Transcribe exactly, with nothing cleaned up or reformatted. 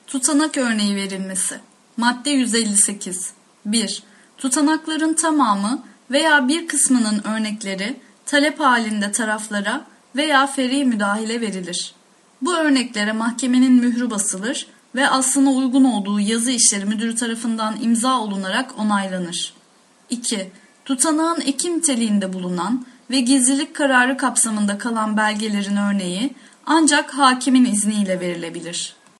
Tutanak örneği verilmesi. Madde yüz elli sekiz. bir. Tutanakların tamamı veya bir kısmının örnekleri talep halinde taraflara veya feri müdahale verilir. Bu örneklere mahkemenin mührü basılır ve aslına uygun olduğu yazı işleri müdürü tarafından imza olunarak onaylanır. iki. Tutanağın eki niteliğinde bulunan ve gizlilik kararı kapsamında kalan belgelerin örneği ancak hakimin izniyle verilebilir.